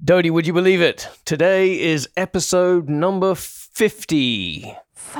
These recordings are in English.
Dodie, would you believe it? Today is episode number 50. 50.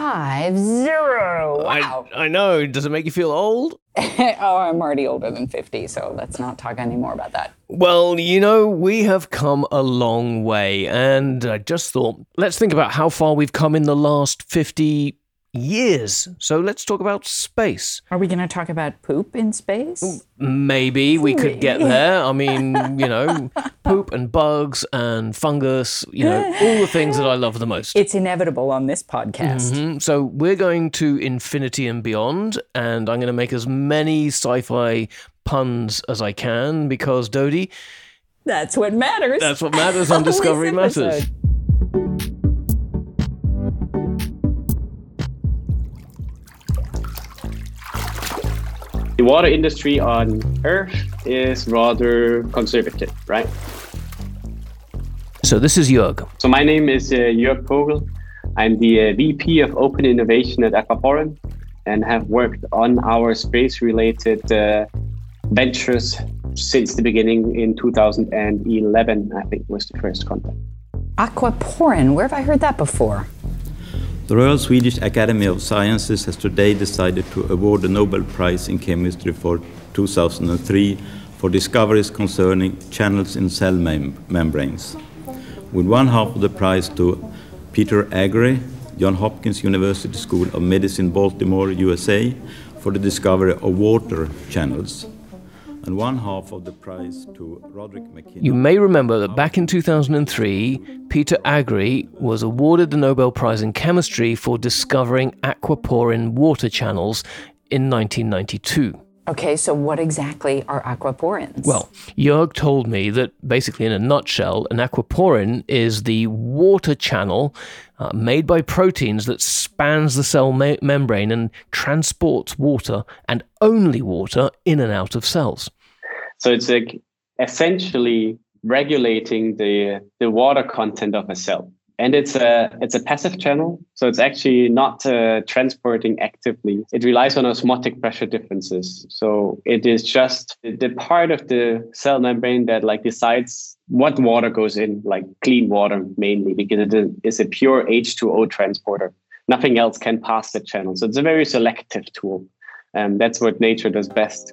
Wow. I know. Does it make you feel old? Oh, I'm already older than 50, so let's not talk anymore about that. Well, you know, we have come a long way, and I just thought, let's think about how far we've come in the last 50 years. So let's talk about space. Are we going to talk about poop in space? Maybe we could get there. I mean, you know, poop and bugs and fungus, you know, all the things that I love the most. It's inevitable on this podcast. Mm-hmm. So we're going to infinity and beyond, and I'm going to make as many sci-fi puns as I can because, Dodie, that's what matters. That's what matters on Discovery Matters. The water industry on Earth is rather conservative, right? So this is Jörg. So my name is Jörg Vogel. I'm the VP of Open Innovation at Aquaporin and have worked on our space-related ventures since the beginning in 2011, I think was the first contact. Aquaporin, where have I heard that before? The Royal Swedish Academy of Sciences has today decided to award the Nobel Prize in Chemistry for 2003 for discoveries concerning channels in cell membranes, with one half of the prize to Peter Agre, Johns Hopkins University School of Medicine, Baltimore, USA, for the discovery of water channels, and one half of the prize to Roderick McKinney. You may remember that back in 2003, Peter Agre was awarded the Nobel Prize in Chemistry for discovering aquaporin water channels in 1992. Okay, so what exactly are aquaporins? Well, Jörg told me that basically in a nutshell, an aquaporin is the water channel made by proteins that spans the cell membrane and transports water, and only water, in and out of cells. So it's like essentially regulating the water content of a cell. And it's a passive channel, so it's actually not transporting actively. It relies on osmotic pressure differences. So it is just the part of the cell membrane that like decides what water goes in, like clean water mainly, because it is a pure H2O transporter. Nothing else can pass the channel. So it's a very selective tool. And that's what nature does best.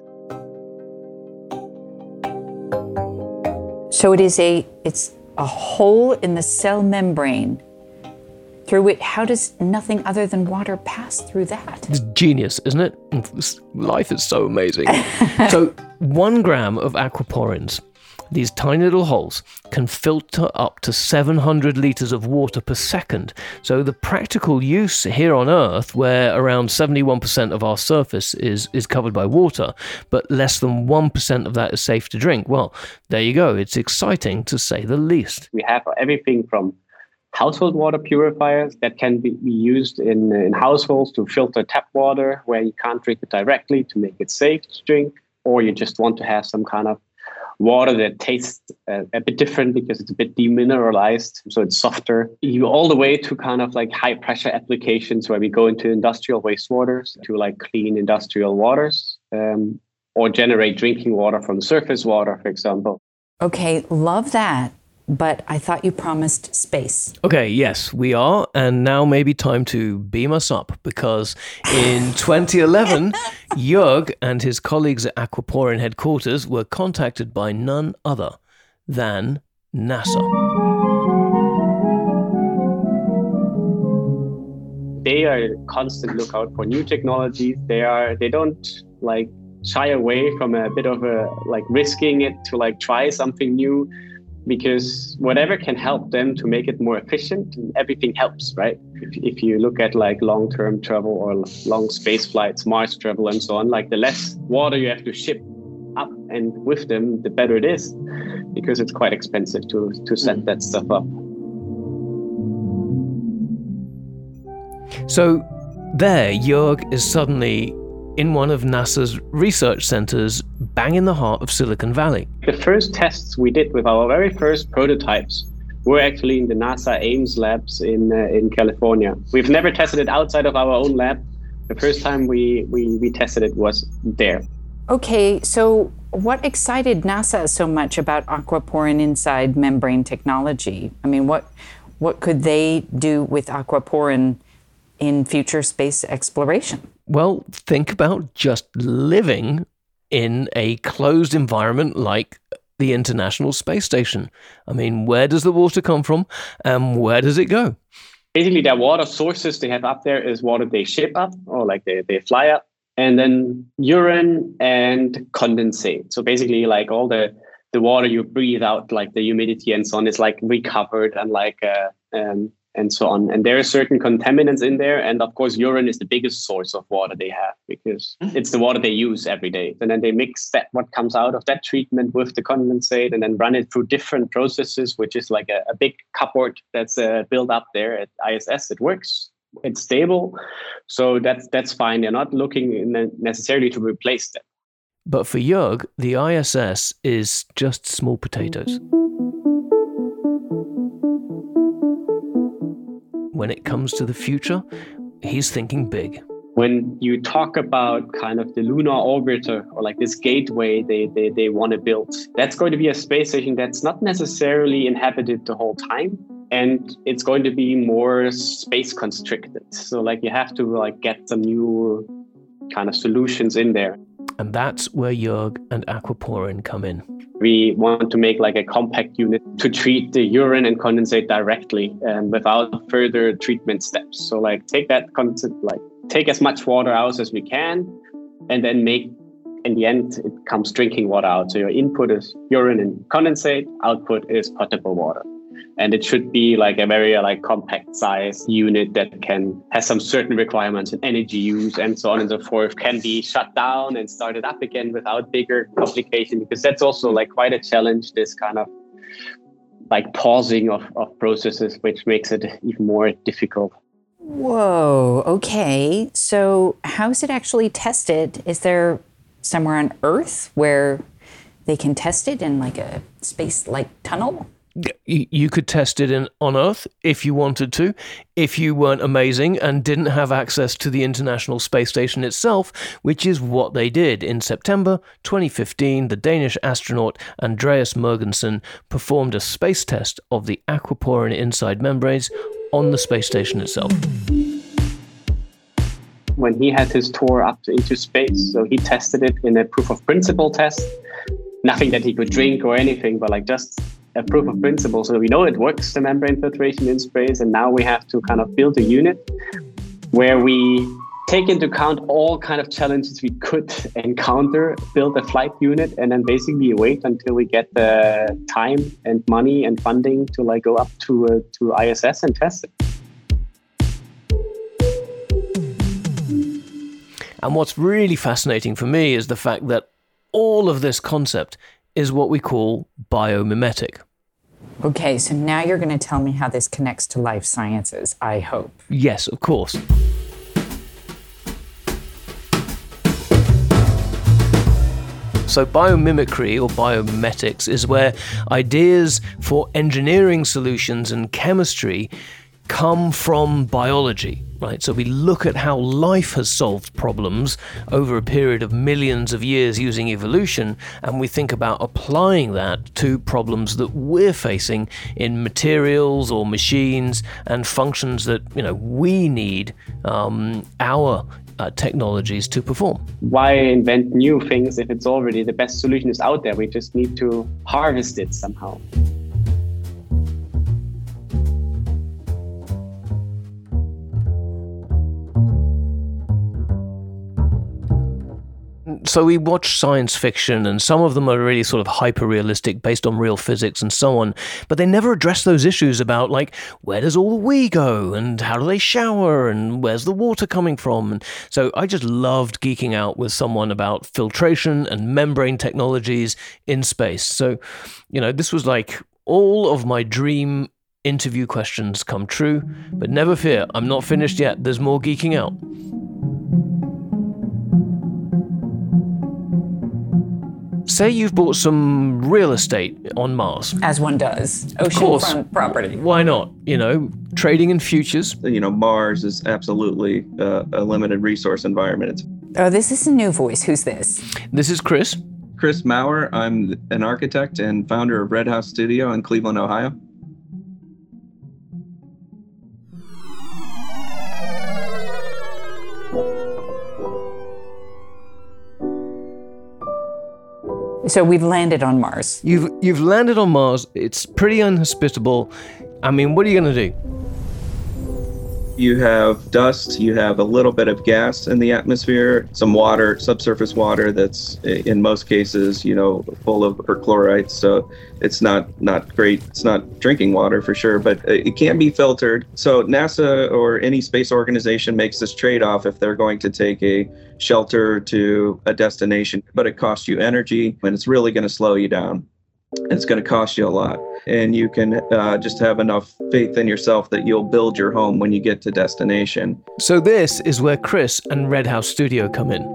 So it's a hole in the cell membrane through it. How does nothing other than water pass through that? It's genius, isn't it? Life is so amazing. So 1 gram of aquaporins, these tiny little holes, can filter up to 700 litres of water per second. So the practical use here on Earth, where around 71% of our surface is covered by water, but less than 1% of that is safe to drink. Well, there you go. It's exciting, to say the least. We have everything from household water purifiers that can be used in households to filter tap water where you can't drink it directly to make it safe to drink, or you just want to have some kind of water that tastes a bit different because it's a bit demineralized, so it's softer. You all the way to kind of like high pressure applications where we go into industrial wastewaters to like clean industrial waters or generate drinking water from surface water, for example. Okay, love that. But I thought you promised space. Okay, yes, we are. And now maybe time to beam us up, because in 2011, Jörg and his colleagues at Aquaporin headquarters were contacted by none other than NASA. They are a constant lookout for new technologies. They don't like shy away from a bit of a like risking it to like try something new, because whatever can help them to make it more efficient, everything helps, right? If you look at like long-term travel or long space flights, Mars travel and so on, like the less water you have to ship up and with them, the better it is, because it's quite expensive to set that stuff up. So there, Jörg is suddenly in one of NASA's research centers, bang in the heart of Silicon Valley. The first tests we did with our very first prototypes were actually in the NASA Ames labs in California. We've never tested it outside of our own lab. The first time we tested it was there. Okay, so what excited NASA so much about aquaporin inside membrane technology? I mean, what could they do with aquaporin in future space exploration? Well, think about just living in a closed environment like the International Space Station. I mean, where does the water come from and where does it go? Basically, their water sources they have up there is water they ship up or like they fly up, and then urine and condensate. So basically, like all the water you breathe out, like the humidity and so on, is like recovered and like and so on. And there are certain contaminants in there. And of course, urine is the biggest source of water they have because it's the water they use every day. And then they mix that, what comes out of that treatment with the condensate and then run it through different processes, which is like a big cupboard that's built up there at ISS. It works. It's stable. So that's fine. They're not looking necessarily to replace them. But for Jörg, the ISS is just small potatoes. When it comes to the future, he's thinking big. When you talk about kind of the lunar orbiter or like this gateway they want to build, that's going to be a space station that's not necessarily inhabited the whole time. And it's going to be more space constricted. So like you have to like get some new kind of solutions in there. And that's where Jörg and aquaporin come in. We want to make like a compact unit to treat the urine and condensate directly without further treatment steps. So like take that concept, like take as much water out as we can, and then make, in the end, it comes drinking water out. So your input is urine and condensate, output is potable water. And it should be like a very like compact size unit that has some certain requirements in energy use and so on and so forth, can be shut down and started up again without bigger complication, because that's also like quite a challenge, this kind of like pausing of processes, which makes it even more difficult. Whoa, okay. So how is it actually tested? Is there somewhere on Earth where they can test it in like a space-like tunnel? You could test it on Earth if you wanted to, if you weren't amazing and didn't have access to the International Space Station itself, which is what they did. In September 2015, the Danish astronaut Andreas Mogensen performed a space test of the aquaporin inside membranes on the space station itself. When he had his tour up into space, so he tested it in a proof of principle test. Nothing that he could drink or anything, but like just a proof of principle. So we know it works, the membrane filtration in space, and now we have to kind of build a unit where we take into account all kind of challenges we could encounter, build a flight unit, and then basically wait until we get the time and money and funding to like go up to ISS and test it. And what's really fascinating for me is the fact that all of this concept is what we call biomimetic. Okay, so now you're going to tell me how this connects to life sciences, I hope. Yes, of course. So biomimicry or biomimetics is where ideas for engineering solutions and chemistry come from biology, right? So we look at how life has solved problems over a period of millions of years using evolution, and we think about applying that to problems that we're facing in materials or machines and functions that, we need our technologies to perform. Why invent new things if it's already the best solution is out there? We just need to harvest it somehow. So we watch science fiction, and some of them are really sort of hyper-realistic, based on real physics and so on, but they never address those issues about, like, where does all the wee go, and how do they shower, and where's the water coming from? And so I just loved geeking out with someone about filtration and membrane technologies in space. So, this was like all of my dream interview questions come true, but never fear, I'm not finished yet. There's more geeking out. Say you've bought some real estate on Mars. As one does. Oceanfront property. Why not? Trading in futures. Mars is absolutely a limited resource environment. Oh, this is a new voice. Who's this? This is Chris. Chris Maurer. I'm an architect and founder of Red House Studio in Cleveland, Ohio. So we've landed on Mars. You've landed on Mars. It's pretty inhospitable. I mean, what are you going to do? You have dust, you have a little bit of gas in the atmosphere, some water, subsurface water that's in most cases, full of perchlorate. So it's not great. It's not drinking water for sure, but it can be filtered. So NASA or any space organization makes this trade-off if they're going to take a shelter to a destination, but it costs you energy and it's really going to slow you down. It's going to cost you a lot. And you can just have enough faith in yourself that you'll build your home when you get to destination. So this is where Chris and Red House Studio come in.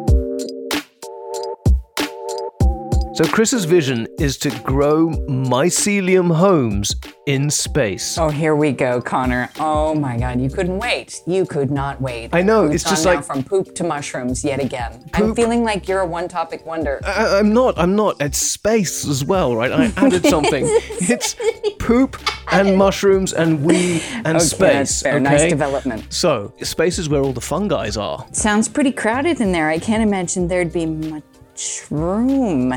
So Chris's vision is to grow mycelium homes in space. Oh, here we go, Connor. Oh my God, you couldn't wait. You could not wait. I know, We've it's just gone like now from poop to mushrooms yet again. I'm feeling like you're a one-topic wonder. I'm not. It's space as well, right? I added something. It's poop and mushrooms and we and Okay, space. that's fair. Nice development. So space is where all the fungi are. Sounds pretty crowded in there. I can't imagine there'd be much room.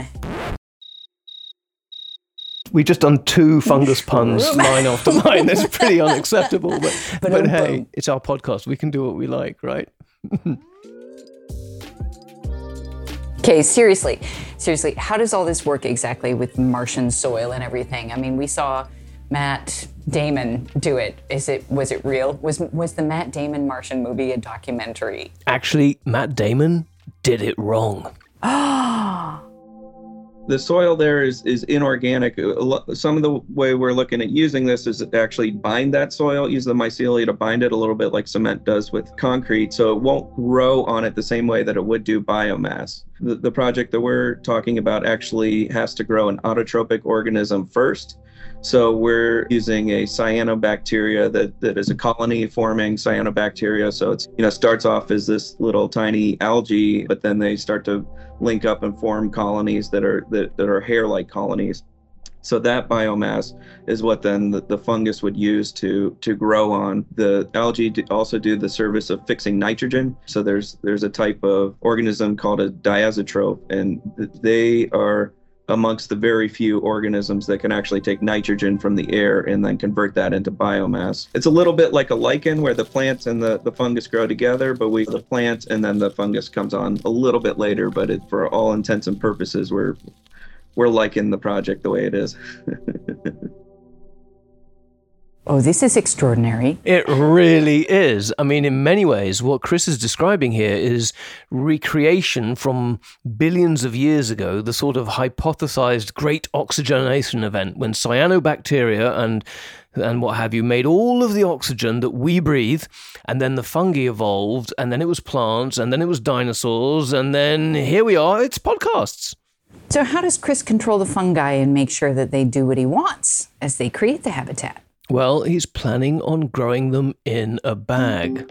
We just done 2 fungus puns line after line. That's pretty unacceptable. But hey, it's our podcast. We can do what we like, right? Okay, seriously, how does all this work exactly with Martian soil and everything? I mean, we saw Matt Damon do it. Was it real? Was the Matt Damon Martian movie a documentary? Actually, Matt Damon did it wrong. The soil there is inorganic. Some of the way we're looking at using this is actually bind that soil, use the mycelia to bind it a little bit like cement does with concrete, so it won't grow on it the same way that it would do biomass. The project that we're talking about actually has to grow an autotrophic organism first. So we're using a cyanobacteria that is a colony forming cyanobacteria. So it's, starts off as this little tiny algae, but then they start to link up and form colonies that are hair-like colonies. So that biomass is what then the fungus would use to grow on. The algae also do the service of fixing nitrogen. So there's a type of organism called a diazotroph, and they are amongst the very few organisms that can actually take nitrogen from the air and then convert that into biomass. It's a little bit like a lichen where the plant and the fungus grow together, but the plant and then the fungus comes on a little bit later, but for all intents and purposes, we're liking the project the way it is. Oh, this is extraordinary. It really is. I mean, in many ways, what Chris is describing here is recreation from billions of years ago, the sort of hypothesized great oxygenation event when cyanobacteria and what have you made all of the oxygen that we breathe, and then the fungi evolved, and then it was plants, and then it was dinosaurs, and then here we are, it's podcasts. So how does Chris control the fungi and make sure that they do what he wants as they create the habitat? Well, he's planning on growing them in a bag.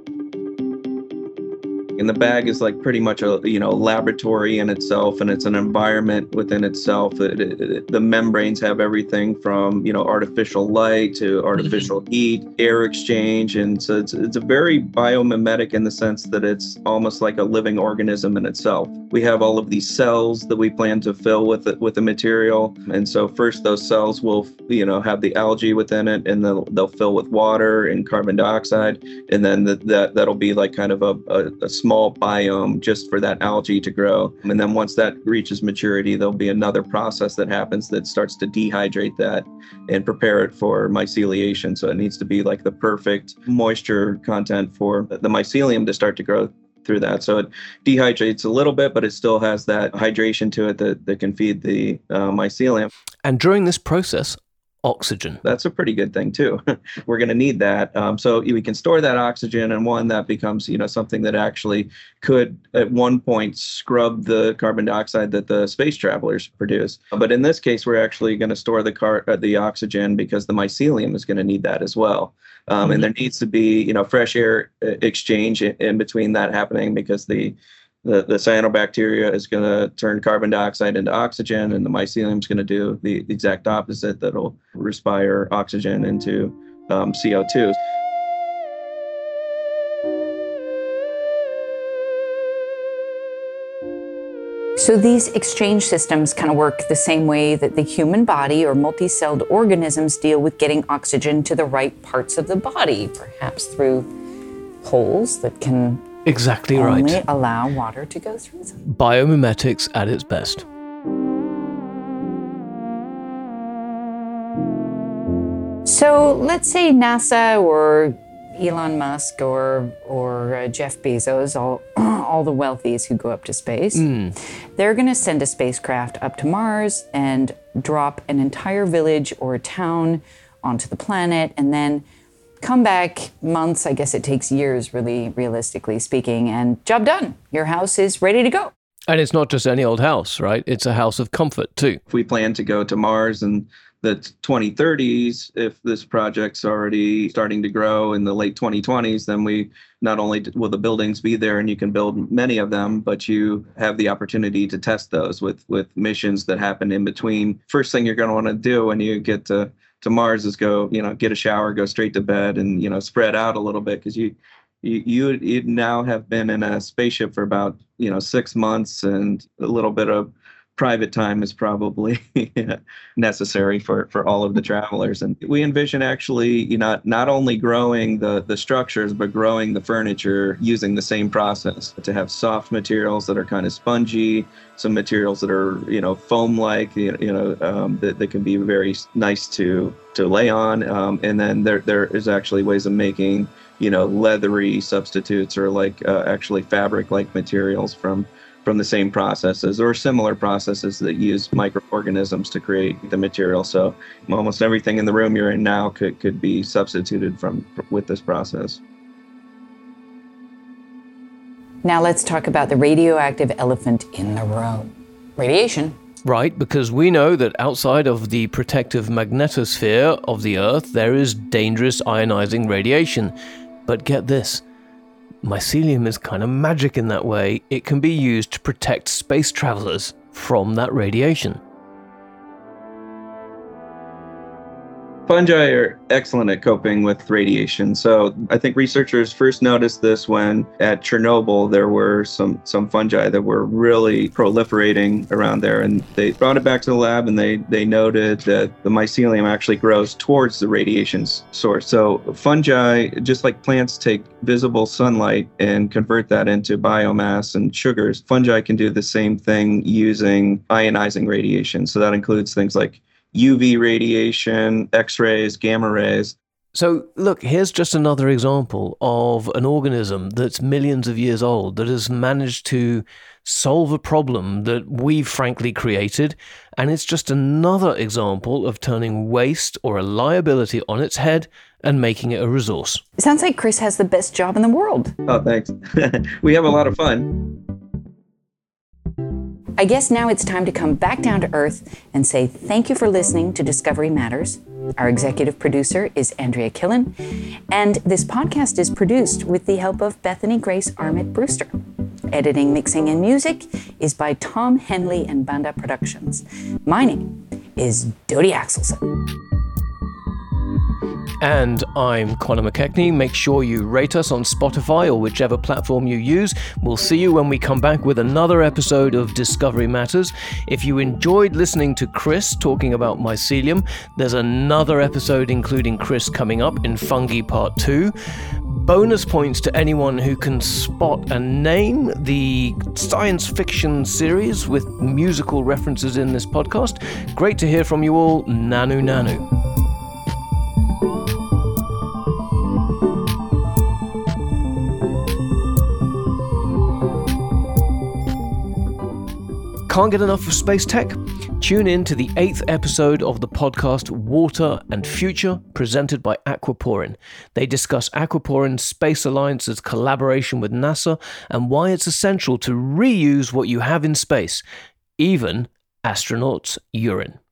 And the bag is like pretty much a laboratory in itself, and it's an environment within itself. The membranes have everything from artificial light to artificial heat, air exchange, and so it's a very biomimetic in the sense that it's almost like a living organism in itself. We have all of these cells that we plan to fill with the material, and so first those cells will have the algae within it, and they'll fill with water and carbon dioxide, and then that'll be like kind of a small biome just for that algae to grow. And then once that reaches maturity, there'll be another process that happens that starts to dehydrate that and prepare it for myceliation. So it needs to be like the perfect moisture content for the mycelium to start to grow through that. So it dehydrates a little bit, but it still has that hydration to it that can feed the mycelium. And during this process, oxygen. That's a pretty good thing too. We're going to need that. So we can store that oxygen, and that becomes, something that actually could at one point scrub the carbon dioxide that the space travelers produce. But in this case, we're actually going to store the oxygen because the mycelium is going to need that as well. And there needs to be, fresh air exchange in between that happening because the The cyanobacteria is going to turn carbon dioxide into oxygen, and the mycelium is going to do the exact opposite. That'll respire oxygen into CO2. So these exchange systems kind of work the same way that the human body or multi-celled organisms deal with getting oxygen to the right parts of the body, perhaps through holes that can Exactly only right. allow water to go through them. Biomimetics at its best. So let's say NASA or Elon Musk or Jeff Bezos, all the wealthies who go up to space, they're going to send a spacecraft up to Mars and drop an entire village or a town onto the planet, and then come back months, I guess it takes years, really, realistically speaking, and job done. Your house is ready to go. And it's not just any old house, right? It's a house of comfort too. If we plan to go to Mars in the 2030s, if this project's already starting to grow in the late 2020s, then we not only will the buildings be there and you can build many of them, but you have the opportunity to test those with missions that happen in between. First thing you're going to want to do when you get to Mars is go, get a shower, go straight to bed, and, spread out a little bit, because you now have been in a spaceship for about, 6 months, and a little bit of private time is probably necessary for all of the travelers. And we envision actually, not only growing the structures, but growing the furniture using the same process, to have soft materials that are kind of spongy, some materials that are, foam-like, that can be very nice to lay on. And then there is actually ways of making, leathery substitutes, or actually fabric-like materials from the same processes or similar processes that use microorganisms to create the material. So almost everything in the room you're in now could be substituted with this process. Now let's talk about the radioactive elephant in the room. Radiation. Right, because we know that outside of the protective magnetosphere of the Earth, there is dangerous ionizing radiation. But get this. Mycelium is kind of magic in that way. It can be used to protect space travelers from that radiation. Fungi are excellent at coping with radiation. So I think researchers first noticed this when at Chernobyl there were some fungi that were really proliferating around there, and they brought it back to the lab, and they noted that the mycelium actually grows towards the radiation source. So fungi, just like plants take visible sunlight and convert that into biomass and sugars, fungi can do the same thing using ionizing radiation. So that includes things like UV radiation, X-rays, gamma rays. So look, here's just another example of an organism that's millions of years old that has managed to solve a problem that we've frankly created. And it's just another example of turning waste or a liability on its head and making it a resource. It sounds like Chris has the best job in the world. Oh, thanks. We have a lot of fun. I guess now it's time to come back down to earth and say thank you for listening to Discovery Matters. Our executive producer is Andrea Killen, and this podcast is produced with the help of Bethany Grace Armitt Brewster. Editing, mixing, and music is by Tom Henley and Banda Productions. My name is Dodie Axelson. And I'm Conor McKechnie. Make sure you rate us on Spotify or whichever platform you use. We'll see you when we come back with another episode of Discovery Matters. If you enjoyed listening to Chris talking about mycelium, there's another episode including Chris coming up in Fungi Part 2. Bonus points to anyone who can spot and name the science fiction series with musical references in this podcast. Great to hear from you all. Nanu Nanu. Can't get enough of space tech? Tune in to the 8th episode of the podcast Water and Future, presented by Aquaporin. They discuss Aquaporin Space Alliance's collaboration with NASA and why it's essential to reuse what you have in space, even astronauts' urine.